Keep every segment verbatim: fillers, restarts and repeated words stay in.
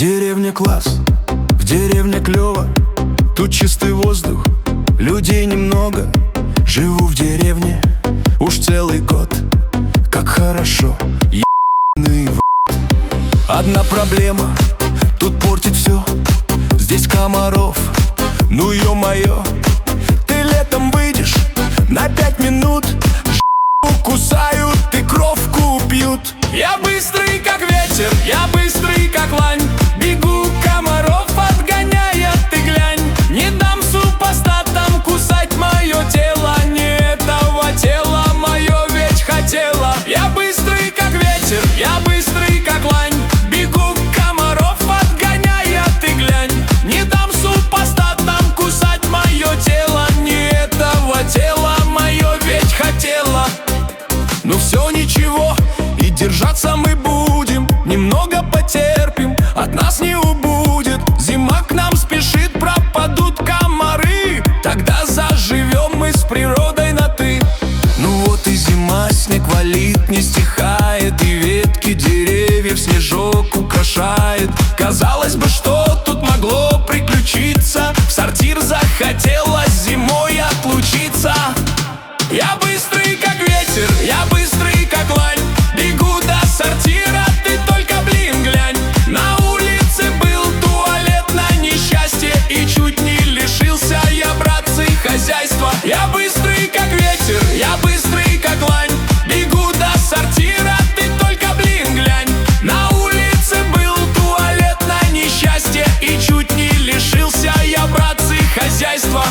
деревне класс, в деревне клёво. Тут чистый воздух, людей немного. Живу в деревне уж целый год. Как хорошо, ебаный в... Одна проблема, тут портит все. Здесь комаров, ну ё-моё. Ты летом выйдешь на пять минут, ж**ку кусают и кровку пьют. Я быстрый, как ветер, я быстрый, как лань. Бегу, комаров отгоняя, ты глянь. Не дам супостатам кусать мое тело. Не этого тела мое ведь хотела. Я быстрый, как ветер, я быстрый, как лань. Бегу, комаров отгоняя, ты глянь. Не дам супостатам кусать мое тело. Не этого тела мое ведь хотела. Ну все, ничего, и держаться мы будем. Немного потерпим, от нас не убудет. Зима к нам спешит, пропадут комары. Тогда заживем мы с природой на «ты». Ну вот и зима, снег валит, не стихает. И ветки деревьев снежок украшает. Казалось бы, что тут могло приключиться. В сортир захотелось зимой отлучиться. Я быстрый, как ветер, я быстрый, как лань. Бегу до сортира, ты только, блин, глянь. На улице был туалет на несчастье, и чуть не лишился я, братцы, хозяйства. Я быстрый, как ветер, я быстрый, как лань. Бегу до сортира, ты только, блин, глянь. На улице был туалет на несчастье, и чуть не лишился я, братцы, хозяйства.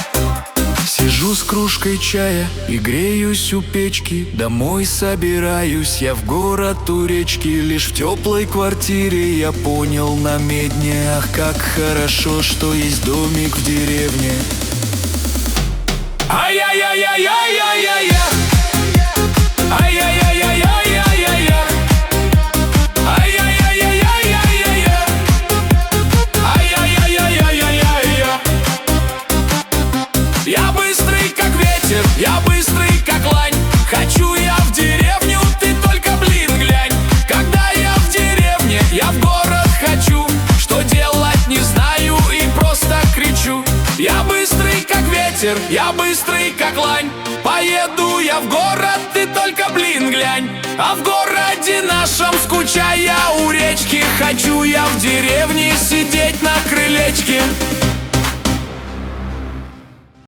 Сижу с кружкой чая и греюсь у печки. Домой собираюсь я в город у речки. Лишь в теплой квартире я понял на медне. Ах, как хорошо, что есть домик в деревне. Ай-яй-яй-яй-яй-яй-яй-яй. Ай-яй-яй-яй-яй-яй-яй. Я быстрый, как ветер, я быстрый, как лань. Хочу я в деревню, ты только, блин, глянь. Когда я в деревне, я в город хочу. Что делать не знаю и просто кричу. Я быстрый, как ветер, я быстрый, как лань. Поеду я в город, ты только, блин, глянь. А в городе нашем, скучая у речки, хочу я в деревне сидеть на крылечке.